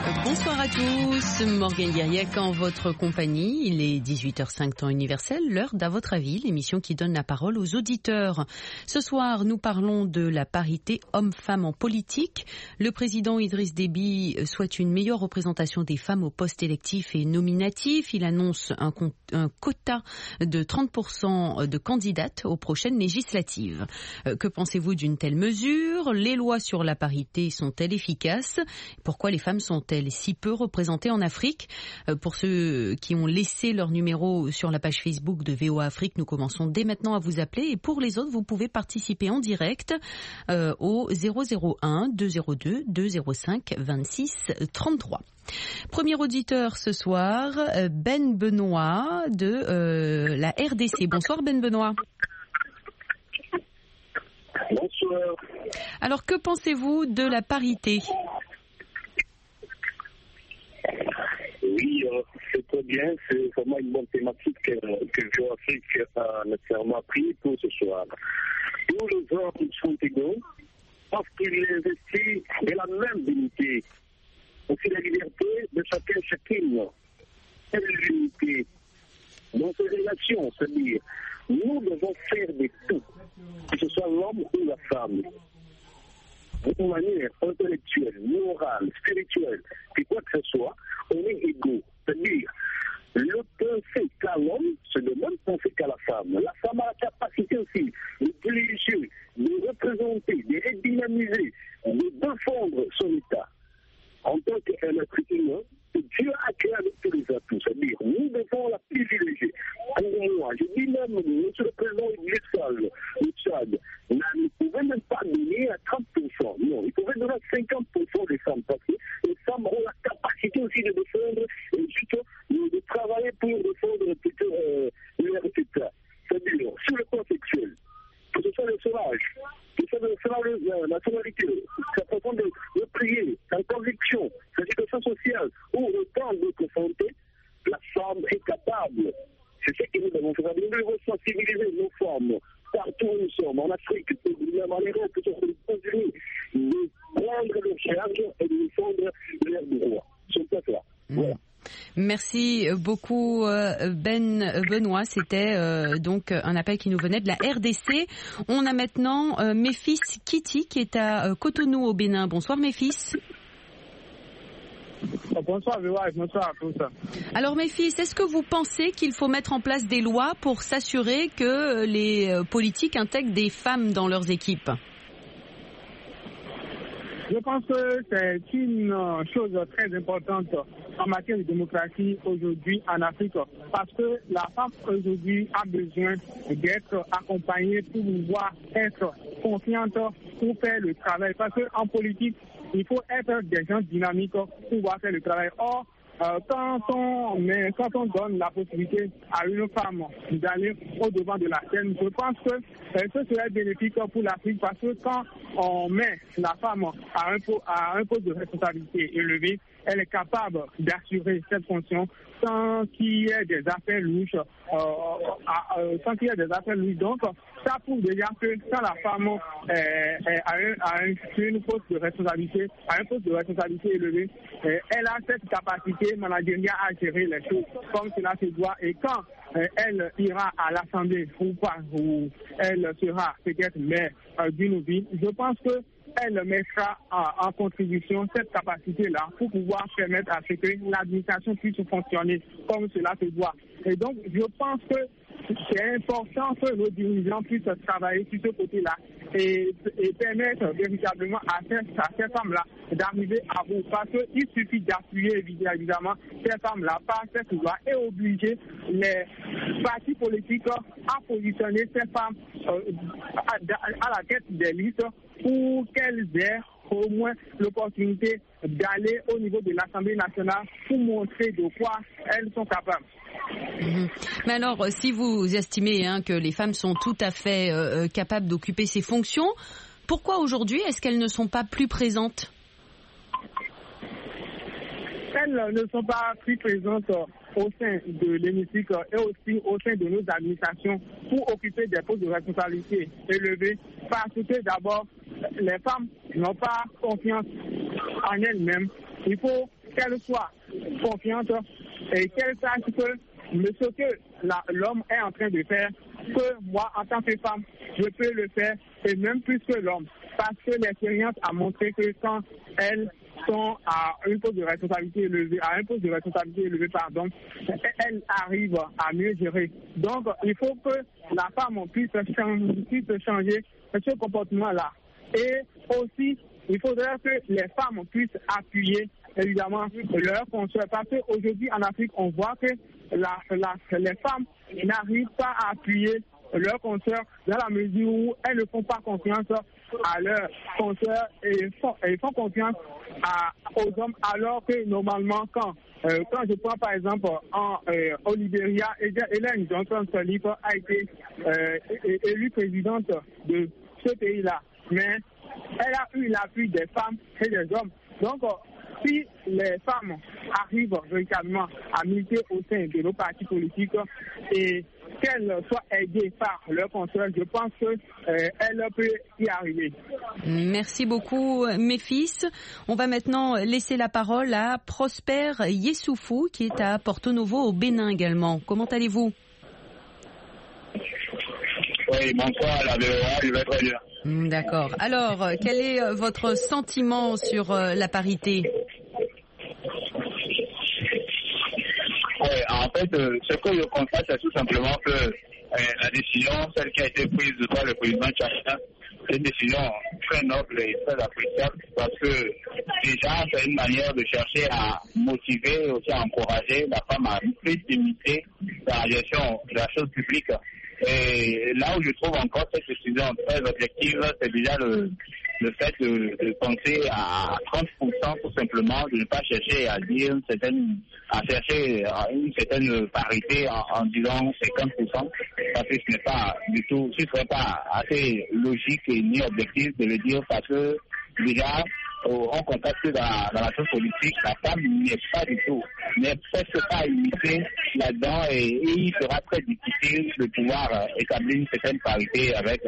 Bonsoir à tous, Morgane Guiriec en votre compagnie. Il est 18h05 temps universel, l'heure d'À votre avis, l'émission qui donne la parole aux auditeurs. Ce soir, nous parlons de la parité hommes-femmes en politique. Le président Idriss Déby souhaite une meilleure représentation des femmes aux postes électifs et nominatifs. Il annonce un quota de 30% de candidates aux prochaines législatives. Que pensez-vous d'une telle mesure? Les lois sur la parité sont-elles efficaces? Pourquoi les femmes sont-elles si peu représentées en Afrique? Pour ceux qui ont laissé leur numéro sur la page Facebook de VOA Afrique, nous commençons dès maintenant à vous appeler. Et pour les autres, vous pouvez participer en direct au 001 202 205 26 33. Premier auditeur ce soir, Ben Benoît de la RDC. Bonsoir Ben Benoît. Bonsoir. Alors que pensez-vous de la parité? Oui, c'est très bien. C'est vraiment une bonne thématique que VOA Afrique a nécessairement pris pour ce soir. Tous les hommes sont égaux parce qu'ils investissent de la même dignité. Aussi la liberté de chacun, chacune. Et l'unité dans ces relations, c'est-à-dire, nous devons faire de tout, que ce soit l'homme ou la femme. De manière intellectuelle, morale, spirituelle, que quoi que ce soit, on est égaux. C'est-à-dire, le penser qu'à l'homme, c'est le même penser qu'à la femme. La femme a la capacité aussi de diriger, de représenter, de redynamiser, de défendre son État. En tant qu'être humain, Dieu a créé avec tous les atouts. C'est-à-dire, nous devons la privilégier. Pour moi, je dis même, monsieur le président Idriss le Tchad, ne pouvait même pas donner à 30%. Non, il pouvait donner à 50% des femmes. Parce que les femmes ont la capacité aussi de défendre et surtout de travailler pour défendre plutôt leur État. C'est-à-dire, sur le plan sexuel, que ce soit le sauvage, que ce soit la nationalité, sa façon de prier, sa conviction, sa situation sociale, ou autant de confronter, la femme est capable. C'est ce que nous devons faire. Nous devons sensibiliser nos femmes partout où nous sommes, en Afrique, même en Europe, que ce soit aux États-Unis, de prendre leur charge et de défendre leurs droits. C'est ça. Voilà. Merci beaucoup Ben Benoît, c'était donc un appel qui nous venait de la RDC. On a maintenant Méphis Kitty qui est à Cotonou au Bénin. Bonsoir Méphis. Bonsoir Véwa, bonsoir à tous. Alors Méphis, est-ce que vous pensez qu'il faut mettre en place des lois pour s'assurer que les politiques intègrent des femmes dans leurs équipes? Je pense que c'est une chose très importante en matière de démocratie aujourd'hui en Afrique, parce que la femme aujourd'hui a besoin d'être accompagnée pour pouvoir être confiante pour faire le travail. Parce qu'en politique, il faut être des gens dynamiques pour pouvoir faire le travail. Or, quand on donne la possibilité à une femme d'aller au-devant de la scène, je pense que ce serait bénéfique pour l'Afrique parce que quand on met la femme à un poste de responsabilité élevé, elle est capable d'assurer cette fonction sans qu'il y ait des affaires louches. Donc, ça prouve déjà que quand la femme a un poste de responsabilité élevé, elle a cette capacité managériale à gérer les choses comme cela se doit. Et quand elle ira à l'Assemblée où elle sera peut-être maire d'une ville, je pense que elle mettra en contribution cette capacité-là pour pouvoir permettre à ce que l'administration puisse fonctionner comme cela se doit. Et donc, je pense que c'est important que nos dirigeants puissent travailler sur ce côté-là et permettre véritablement à ces femmes-là d'arriver à bout. Parce qu'il suffit d'appuyer évidemment ces femmes-là par cette loi et obliger les partis politiques à positionner ces femmes à la tête des listes pour qu'elles aient au moins l'opportunité d'aller au niveau de l'Assemblée nationale pour montrer de quoi elles sont capables. Mais alors, si vous estimez que les femmes sont tout à fait capables d'occuper ces fonctions, pourquoi aujourd'hui est-ce qu'elles ne sont pas plus présentes? Elles ne sont pas plus présentes au sein de l'hémicycle et aussi au sein de nos administrations pour occuper des postes de responsabilité élevés parce que d'abord, les femmes n'ont pas confiance en elles-mêmes. Il faut qu'elle soit confiante et qu'elle sache que ce que l'homme est en train de faire, que moi, en tant que femme, je peux le faire, et même plus que l'homme. Parce que l'expérience a montré que quand elles sont à un poste de responsabilité élevé, elles arrivent à mieux gérer. Donc, il faut que la femme puisse changer ce comportement-là. Et aussi, il faudrait que les femmes puissent appuyer évidemment leurs consoeurs. Parce qu'aujourd'hui en Afrique, on voit que les femmes n'arrivent pas à appuyer leurs consoeurs dans la mesure où elles ne font pas confiance à leurs consoeurs et font confiance aux hommes, alors que normalement quand je prends par exemple au Libéria, Ellen Johnson Sirleaf a été élue présidente de ce pays-là, mais elle a eu l'appui des femmes et des hommes. Donc, si les femmes arrivent véritablement à militer au sein de nos partis politiques et qu'elles soient aidées par leurs consoeurs, je pense qu'elles peuvent y arriver. Merci beaucoup, Méphis. On va maintenant laisser la parole à Prosper Yessoufou, qui est à Porto Novo, au Bénin également. Comment allez-vous? Oui, bonsoir, la VOA, je vais très bien. D'accord. Alors, quel est votre sentiment sur la parité? Oui, en fait, ce que je constate, c'est tout simplement que la décision, celle qui a été prise par le président tchadien, c'est une décision très noble et très appréciable parce que déjà, c'est une manière de chercher à motiver et aussi à encourager la femme à plus limiter la gestion de la chose publique. Et là où je trouve encore cette décision très objective, c'est déjà le fait de penser à 30% tout simplement, de ne pas chercher à dire à chercher une certaine parité en disant 50%, parce que ce n'est pas du tout, ce ne serait pas assez logique et ni objectif de le dire parce que déjà, on constate que dans la chose politique, la femme n'est presque pas limitée là-dedans et il sera très difficile de pouvoir établir une certaine parité avec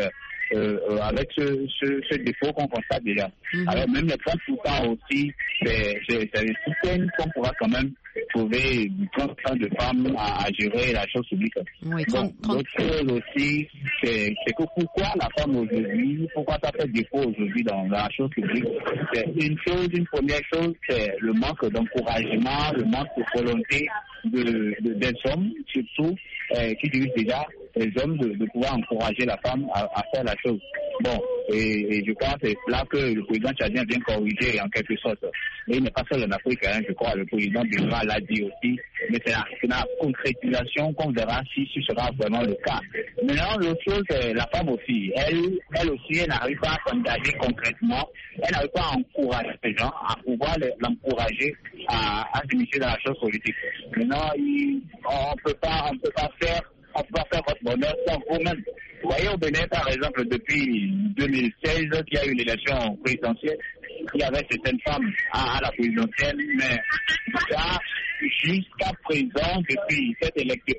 ce défaut qu'on constate déjà. Alors même les 30% aussi, c'est des systèmes qu'on pourra quand même trouver 30% de femmes à gérer la chose publique. Oui, donc, l'autre chose aussi, c'est que pourquoi la femme aujourd'hui, pourquoi ça fait défaut aujourd'hui dans la chose publique? C'est une première chose, c'est le manque d'encouragement, le manque de volonté des hommes, surtout, qui dirigent déjà les hommes de pouvoir encourager la femme à faire la chose. Bon, et je pense que c'est là que le président tchadien vient corriger en quelque sorte. Et il n'est pas seul en Afrique, je crois, le président Bigra l'a dit aussi, mais c'est la concrétisation qu'on verra si ce sera vraiment le cas. Maintenant, l'autre chose, c'est la femme aussi. Elle aussi, elle n'arrive pas à s'engager concrètement, elle n'arrive pas à encourager les gens, à pouvoir l'encourager à s'initier dans la chose politique. Maintenant, on peut pas faire votre bonheur sans vous-même. Vous voyez au Bénin, par exemple, depuis 2016, qu'il y a eu l'élection présidentielle, il y avait certaines femmes à la présidentielle, mais ça, jusqu'à présent, depuis cette élection,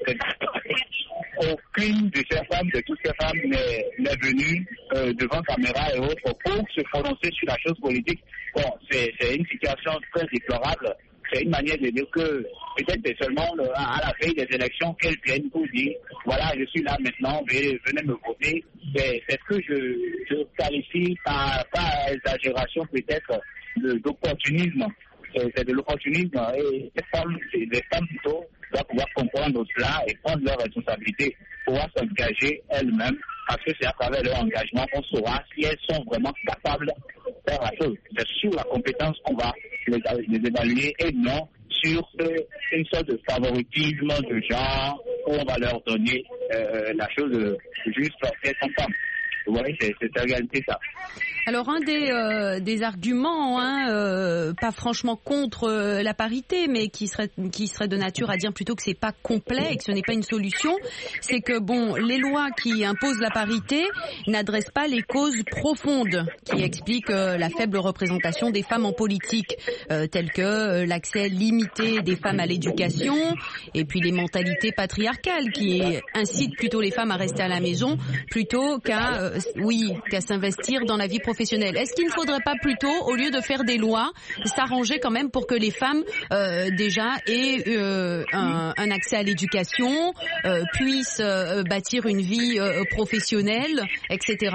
aucune de ces femmes, de toutes ces femmes n'est venue devant caméra et autres pour se prononcer sur la chose politique. Bon, c'est une situation très déplorable. C'est une manière de dire que peut-être c'est seulement à la veille des élections qu'elles viennent pour dire voilà, je suis là maintenant, venez me voter. C'est ce que je qualifie par exagération peut-être d'opportunisme. C'est de l'opportunisme et les femmes plutôt doivent pouvoir comprendre cela et prendre leurs responsabilités, pouvoir s'engager elles-mêmes parce que c'est à travers leur engagement qu'on saura si elles sont vraiment capables de faire la chose. C'est sur la compétence qu'on va les évaluer et non sur une sorte de favoritisme de genre où on va leur donner la chose juste parce qu'elles sont femmes. Vous voyez, c'est la réalité, ça. Alors, un des arguments, pas franchement contre la parité, mais qui serait de nature à dire plutôt que c'est pas complet et que ce n'est pas une solution, c'est que les lois qui imposent la parité n'adressent pas les causes profondes qui expliquent la faible représentation des femmes en politique, telles que l'accès limité des femmes à l'éducation et puis les mentalités patriarcales qui incitent plutôt les femmes à rester à la maison plutôt qu'à s'investir dans la vie professionnelle. professionnelle. Est-ce qu'il ne faudrait pas plutôt, au lieu de faire des lois, s'arranger quand même pour que les femmes déjà aient un accès à l'éducation, puissent bâtir une vie professionnelle, etc.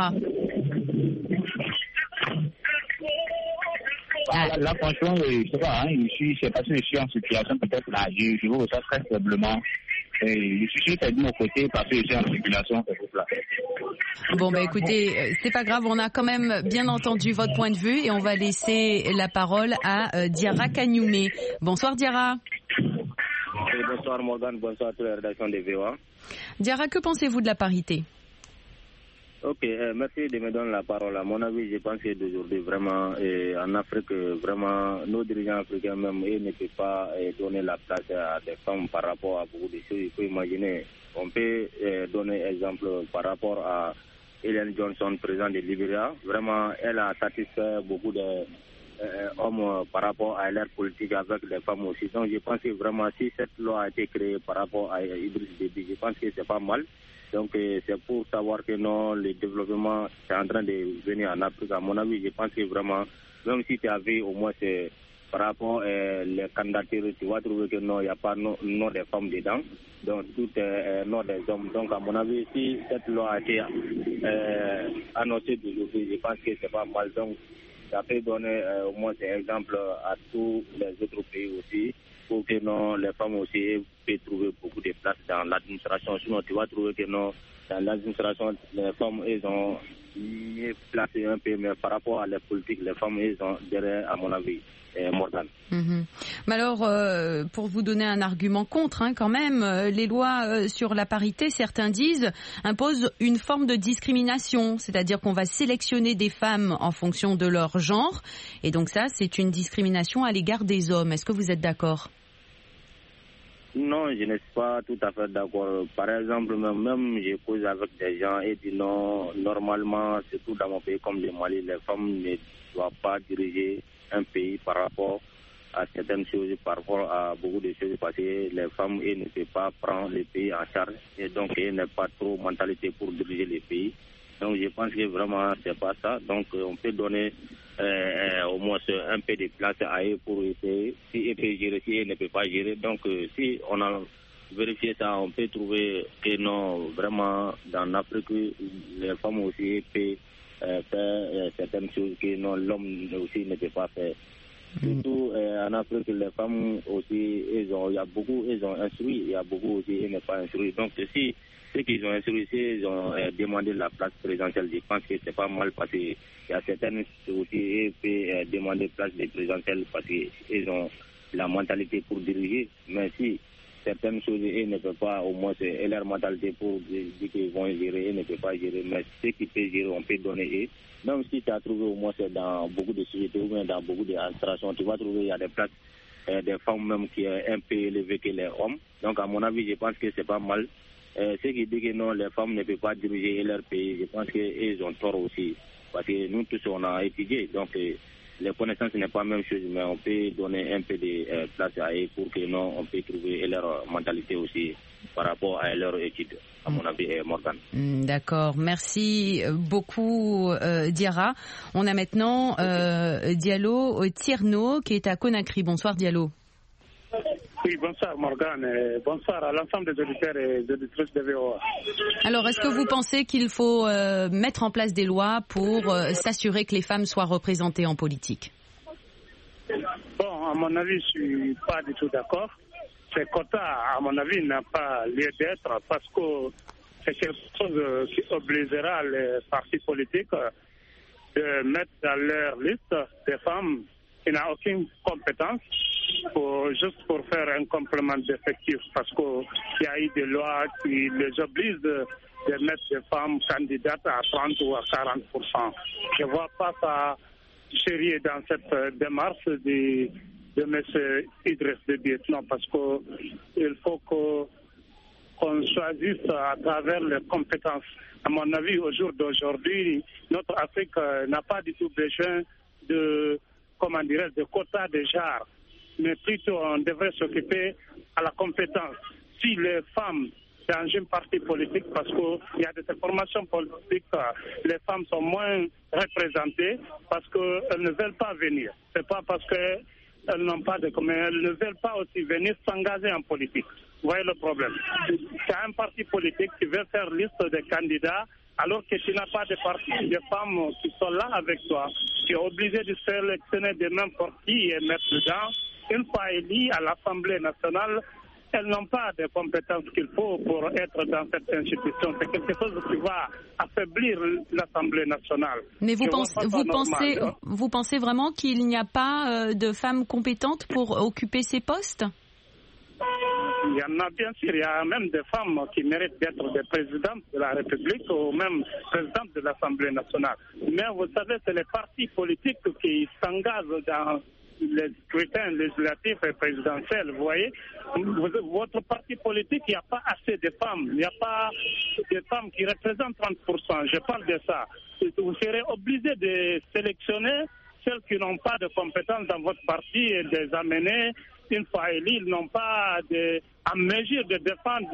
Là, franchement, je sais pas, je sais pas si je suis en situation peut-être là, je vois ça très faiblement. Je suis sûr que de mon côté, parce que je suis en circulation, c'est pour cela. Bon, écoutez, c'est pas grave, on a quand même bien entendu votre point de vue et on va laisser la parole à Diarra Kagnoumé. Bonsoir Diarra. Bonsoir Morgane, bonsoir à toute la rédaction de VOA. Diarra, que pensez-vous de la parité? Ok, merci de me donner la parole. À mon avis, je pense que d'aujourd'hui, vraiment, en Afrique, vraiment, nos dirigeants africains même, ils ne peuvent pas donner la place à des femmes par rapport à beaucoup de choses. Il faut imaginer, on peut donner exemple par rapport à Ellen Johnson, présidente de Libéria. Vraiment, elle a satisfait beaucoup d'hommes par rapport à leur politique avec les femmes aussi. Donc, je pense que vraiment, si cette loi a été créée par rapport à Idriss Déby, je pense que c'est pas mal. Donc c'est pour savoir que non, le développement est en train de venir en Afrique. À mon avis, je pense que vraiment, même si tu avais au moins par rapport les candidatures, tu vas trouver que non, il n'y a pas nom des femmes dedans. Donc tout est nom des hommes. Donc à mon avis, si cette loi a été annoncée d'aujourd'hui, je pense que c'est pas mal. Donc ça peut donner au moins des exemples à tous les autres pays aussi, pour que non, les femmes aussi peuvent trouver beaucoup de place dans l'administration. Sinon, tu vas trouver que non, dans l'administration, les femmes, elles ont mieux placé un peu, mais par rapport à la politique, les femmes, elles ont derrière, à mon avis, Morgane. Mais alors, pour vous donner un argument contre, quand même, les lois sur la parité, certains disent, imposent une forme de discrimination, c'est-à-dire qu'on va sélectionner des femmes en fonction de leur genre, et donc ça, c'est une discrimination à l'égard des hommes. Est-ce que vous êtes d'accord? Non, je ne suis pas tout à fait d'accord. Par exemple, même je cause avec des gens et dis non, normalement, surtout dans mon pays comme le Mali, les femmes ne doivent pas diriger un pays par rapport à certaines choses, par rapport à beaucoup de choses, parce que les femmes elles ne peuvent pas prendre le pays en charge et donc elles n'ont pas trop mentalité pour diriger le pays. Donc je pense que vraiment c'est pas ça. Donc on peut donner au moins un peu de place à eux pour essayer si elle peut gérer, si elle ne peut pas gérer. Donc si on a vérifié ça, on peut trouver que non, vraiment dans l'Afrique, les femmes aussi peuvent faire certaines choses que non, l'homme aussi ne peut pas faire. Surtout en Afrique, les femmes aussi, il y a beaucoup, ils ont instruit, il y a beaucoup aussi, ils n'ont pas instruit. Donc si ceux qui ont instruit, ils ont demandé la place présidentielle, je pense que c'est pas mal parce qu'il y a certaines aussi qui peuvent demander place de présidentielle parce qu'ils ont la mentalité pour diriger. Mais si certaines choses, ils ne peuvent pas, au moins c'est leur mentalité pour dire qu'ils vont gérer, ils ne peuvent pas gérer. Mais ceux qui peuvent gérer, on peut donner eux. Même si tu as trouvé au moins c'est dans beaucoup de sociétés ou bien dans beaucoup d'administrations, tu vas trouver il y a des places des femmes même qui est un peu élevées que les hommes. Donc à mon avis, je pense que c'est pas mal. Ceux qui disent que non, les femmes ne peuvent pas diriger leur pays, je pense qu'ils ont tort aussi. Parce que nous tous, on a étudié. Donc les connaissances n'est pas la même chose, mais on peut donner un peu de place à eux pour que non, on peut trouver leur mentalité aussi par rapport à leur étude, à mon avis, Morgane. D'accord, merci beaucoup Diarra. On a maintenant Diallo Tierno qui est à Conakry. Bonsoir Diallo. Oui, bonsoir Morgane, bonsoir à l'ensemble des auditeurs et des auditrices de VOA. Alors, est-ce que vous pensez qu'il faut mettre en place des lois pour s'assurer que les femmes soient représentées en politique? Bon, à mon avis, je ne suis pas du tout d'accord. Ces quotas, à mon avis, n'ont pas lieu d'être parce que c'est quelque chose qui obligera les partis politiques de mettre dans leur liste des femmes qui n'ont aucune compétence juste pour faire un complément d'effectif parce qu'il y a eu des lois qui les obligent de mettre des femmes candidates à 30 ou à 40%. Je ne vois pas ça sérieux dans cette démarche de M. Idriss Déby. Non, parce qu'il faut qu'on choisisse à travers les compétences. À mon avis, au jour d'aujourd'hui, notre Afrique n'a pas du tout besoin de quotas de genre. Mais plutôt on devrait s'occuper à la compétence. Si les femmes dans une partie politique parce qu'il y a des formations politiques, les femmes sont moins représentées parce qu'elles ne veulent pas venir. C'est pas parce qu'elles n'ont pas de commun, elles ne veulent pas aussi venir s'engager en politique. Vous voyez le problème. Tu as un parti politique qui veut faire liste de candidats alors que tu n'as pas de parti, des femmes qui sont là avec toi. Tu es obligé de sélectionner de n'importe qui et mettre dedans. Une fois élues à l'Assemblée nationale, elles n'ont pas de compétences qu'il faut pour être dans cette institution. C'est quelque chose qui va affaiblir l'Assemblée nationale. Mais vous pensez vraiment qu'il n'y a pas de femmes compétentes pour occuper ces postes ? Il y en a bien sûr, il y a même des femmes qui méritent d'être des présidentes de la République ou même présidentes de l'Assemblée nationale. Mais vous savez, c'est les partis politiques qui s'engagent dans les scrutins législatifs et présidentiels. Vous voyez, votre parti politique, il n'y a pas assez de femmes. Il n'y a pas de femmes qui représentent 30%. Je parle de ça. Vous serez obligé de sélectionner celles qui n'ont pas de compétences dans votre parti et de les amener. Une fois élus, ils n'ont pas en mesure de défendre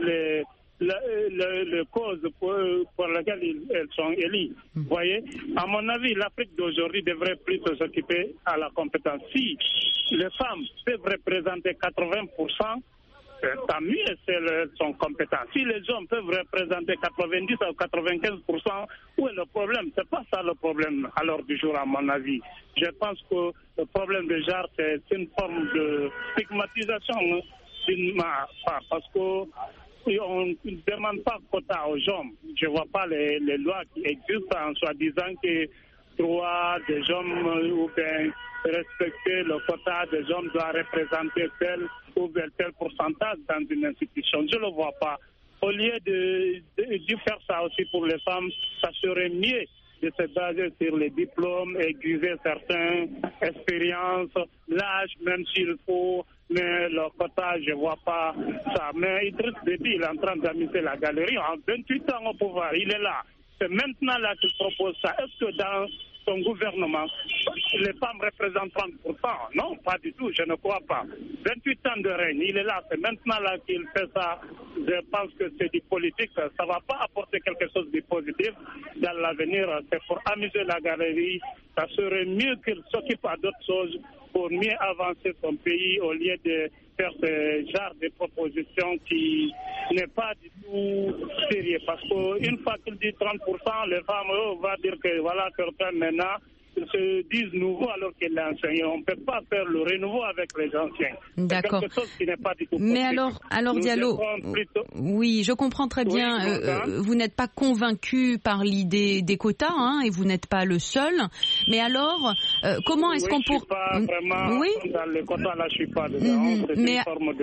les causes pour lesquelles elles sont élus. Vous voyez, à mon avis, l'Afrique d'aujourd'hui devrait plutôt s'occuper à la compétence. Si les femmes peuvent représenter 80%, tant mieux si elles sont compétentes. Si les hommes peuvent représenter 90 ou 95%, où est le problème? C'est pas ça le problème à l'heure du jour, à mon avis. Je pense que le problème de genre, c'est une forme de stigmatisation d'une part, parce qu'on ne demande pas quota aux hommes. Je ne vois pas les lois qui existent en soi-disant que droit des hommes ou bien respecter le quota des hommes doit représenter tel ou tel pourcentage dans une institution. Je ne le vois pas. Au lieu de faire ça aussi pour les femmes, ça serait mieux de se baser sur les diplômes, aiguiser certaines expériences, l'âge, même s'il faut, mais le quota, je ne vois pas ça. Mais Idriss Déby, il est en train d'amuser la galerie. En 28 ans au pouvoir, il est là. C'est maintenant là qu'il propose ça. Est-ce que dans son gouvernement, les femmes représentent 30%? Non, pas du tout, je ne crois pas. 28 ans de règne, il est là, c'est maintenant là qu'il fait ça. Je pense que c'est du politique, ça ne va pas apporter quelque chose de positif dans l'avenir. C'est pour amuser la galerie. Ça serait mieux qu'il s'occupe à d'autres choses pour mieux avancer son pays au lieu de faire ce genre de propositions qui n'est pas du tout sérieux. Parce qu'une fois qu'il dit 30%, les femmes vont dire que voilà, certains maintenant, ils se disent nouveaux alors qu'ils l'enseignent. On ne peut pas faire le renouveau avec les anciens. D'accord. C'est quelque chose qui n'est pas du tout possible. Mais alors Diallo, oui, je comprends très bien. Vous n'êtes pas convaincu par l'idée des quotas, hein, et vous n'êtes pas le seul. Mais alors, comment est-ce qu'on pourrait... Je ne suis pas vraiment dans les quotas, là, je ne suis pas dedans. C'est une forme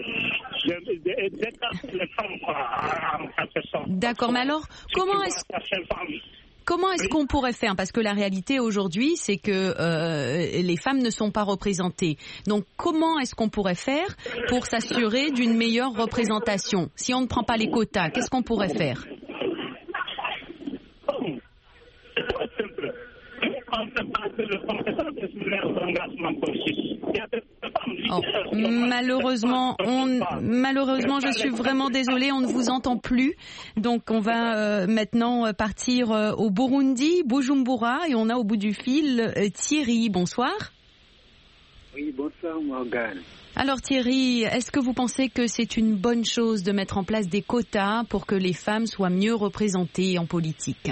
d'écarter les femmes, en quelque sorte. D'accord, mais alors, Comment est-ce qu'on pourrait faire? Parce que la réalité aujourd'hui, c'est que les femmes ne sont pas représentées. Donc, comment est-ce qu'on pourrait faire pour s'assurer d'une meilleure représentation? Si on ne prend pas les quotas, qu'est-ce qu'on pourrait faire? Oh, malheureusement, je suis vraiment désolée, on ne vous entend plus. Donc, on va maintenant partir au Burundi, Bujumbura, et on a au bout du fil Thierry. Bonsoir. Oui, bonsoir Morgane. Alors Thierry, est-ce que vous pensez que c'est une bonne chose de mettre en place des quotas pour que les femmes soient mieux représentées en politique?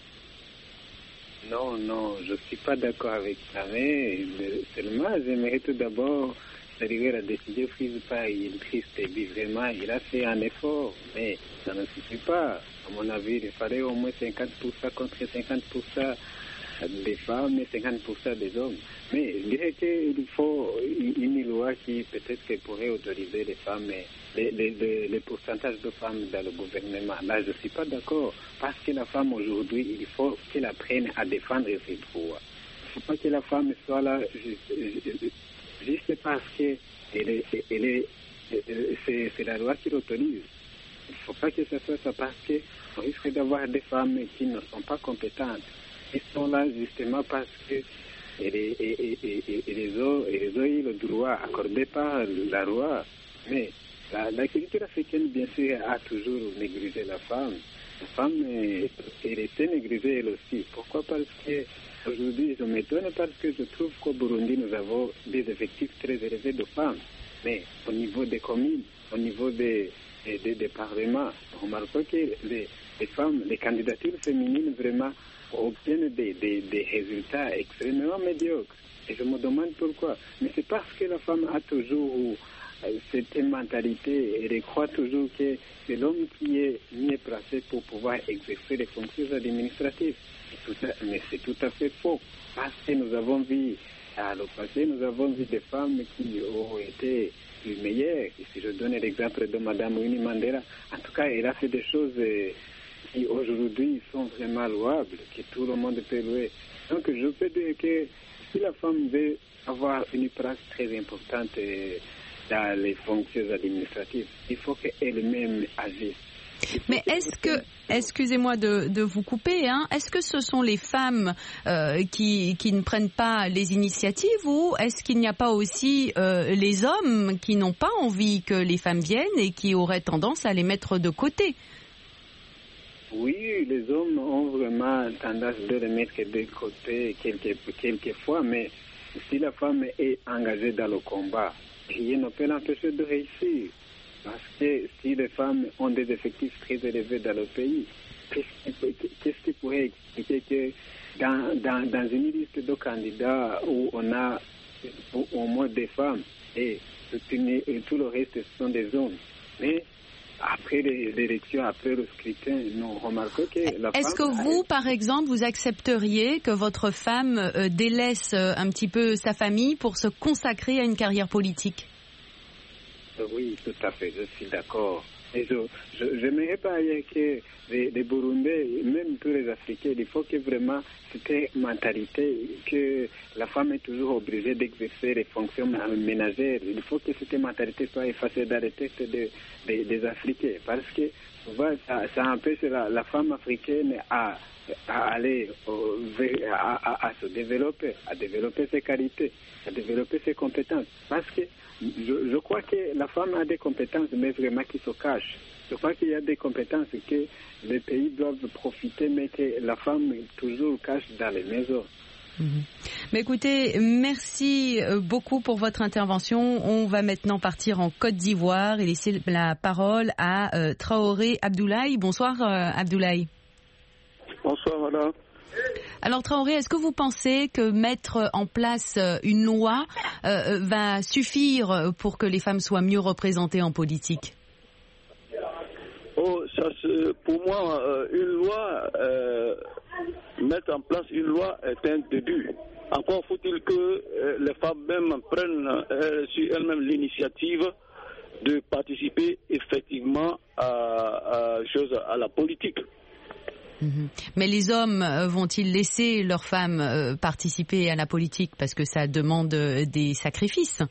Non, je ne suis pas d'accord avec ça, mais seulement j'aimerais tout d'abord saluer la décision prise par Idriss Déby. Vraiment, il a fait un effort, mais ça ne suffit pas. À mon avis, il fallait au moins 50% contre 50% des femmes et 50% des hommes. Mais je dirais qu'il faut une loi qui peut-être pourrait autoriser les femmes, les pourcentages de femmes dans le gouvernement. Là, je ne suis pas d'accord. Parce que la femme aujourd'hui, il faut qu'elle apprenne à défendre ses droits. Il ne faut pas que la femme soit là juste parce que c'est la loi qui l'autorise. Il ne faut pas que ce soit ça parce qu'on risque d'avoir des femmes qui ne sont pas compétentes. Ils sont là justement parce que ils ont eu le droit accordé par la loi. Mais La culture africaine, bien sûr, a toujours négligé la femme. La femme est restée négligée elle aussi. Pourquoi? Parce que aujourd'hui, je m'étonne parce que je trouve qu'au Burundi, nous avons des effectifs très élevés de femmes. Mais au niveau des communes, au niveau des parlements, on remarque que les femmes, les candidatures féminines vraiment obtiennent des résultats extrêmement médiocres. Et je me demande pourquoi. Mais c'est parce que la femme a toujours cette mentalité, elle croit toujours que c'est l'homme qui est mieux placé pour pouvoir exercer les fonctions administratives. Mais c'est tout à fait faux. Parce que nous avons vu, à le passé, nous avons vu des femmes qui ont été plus meilleures. Et si je donne l'exemple de Mme Winnie Mandela, en tout cas, elle a fait des choses qui aujourd'hui sont vraiment louables, que tout le monde peut louer. Donc je peux dire que si la femme veut avoir une place très importante dans les fonctions administratives, il faut qu'elle-même agisse. Mais est-ce que, excusez-moi de vous couper, est-ce que ce sont les femmes qui ne prennent pas les initiatives, ou est-ce qu'il n'y a pas aussi les hommes qui n'ont pas envie que les femmes viennent et qui auraient tendance à les mettre de côté? Oui, les hommes ont vraiment tendance de les mettre de côté quelquefois, mais si la femme est engagée dans le combat, rien ne peut l'empêcher de réussir. Parce que si les femmes ont des effectifs très élevés dans le pays, qu'est-ce qui pourrait expliquer que dans une liste de candidats où on a au moins des femmes et tout le reste ce sont des hommes, mais après l'élection, après le scrutin, nous remarquons que la femme... Est-ce que vous, par exemple, vous accepteriez que votre femme délaisse un petit peu sa famille pour se consacrer à une carrière politique? Oui, tout à fait, je suis d'accord. Et je n'aimerais pas dire que les Burundais, même tous les Africains, il faut que vraiment cette mentalité que la femme est toujours obligée d'exercer les fonctions ménagères, il faut que cette mentalité soit effacée dans les têtes des Africains. Parce que souvent, ça empêche la femme africaine à aller à se développer, à développer ses qualités, à développer ses compétences. Parce que je crois que la femme a des compétences, mais vraiment qui se cachent. Je crois qu'il y a des compétences que les pays doivent profiter, mais que la femme toujours cache dans les maisons. Mais écoutez, merci beaucoup pour votre intervention. On va maintenant partir en Côte d'Ivoire et laisser la parole à Traoré Abdoulaye. Bonsoir Abdoulaye. Bonsoir madame. Alors Traoré, est-ce que vous pensez que mettre en place une loi va suffire pour que les femmes soient mieux représentées en politique? Pour moi, une loi, mettre en place une loi est un début. Encore faut-il que les femmes même prennent sur elles-mêmes l'initiative de participer effectivement à la politique. Mais les hommes vont-ils laisser leurs femmes participer à la politique parce que ça demande des sacrifices?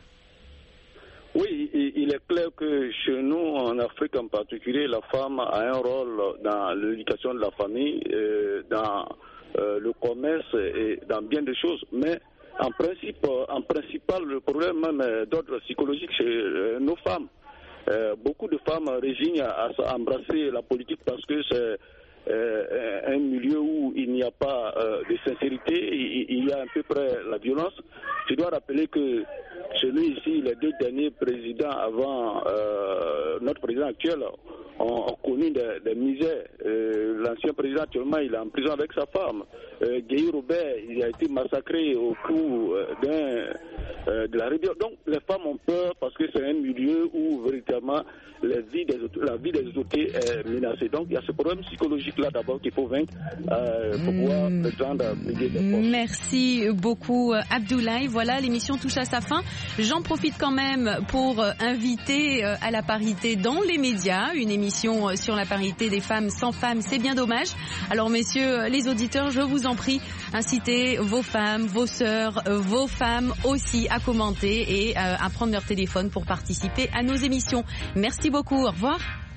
Oui, il est clair que chez nous, en Afrique en particulier, la femme a un rôle dans l'éducation de la famille, dans le commerce et dans bien des choses. Mais en principal, le problème même d'ordre psychologique chez nos femmes. Beaucoup de femmes résignent à embrasser la politique parce que c'est un milieu où il n'y a pas de sincérité, il y a à peu près la violence. Je dois rappeler que chez nous ici, les deux derniers présidents avant notre président actuel ont connu des misères. L'ancien président actuellement, il est en prison avec sa femme. Guy Robert, il a été massacré au cours de la rébellion. Donc les femmes ont peur parce que c'est un milieu où véritablement la vie des autorités est menacée. Donc il y a ce problème psychologique là d'abord qu'il faut vaincre pour pouvoir prétendre briguer des forces. Merci beaucoup Abdoulaye. Voilà, l'émission touche à sa fin. J'en profite quand même pour inviter à la parité dans les médias, une émission sur la parité des femmes. Sans femmes, c'est bien dommage. Alors messieurs les auditeurs, je vous en prie, incitez vos femmes, vos sœurs, vos femmes aussi à commenter et à prendre leur téléphone pour participer à nos émissions. Merci beaucoup, au revoir.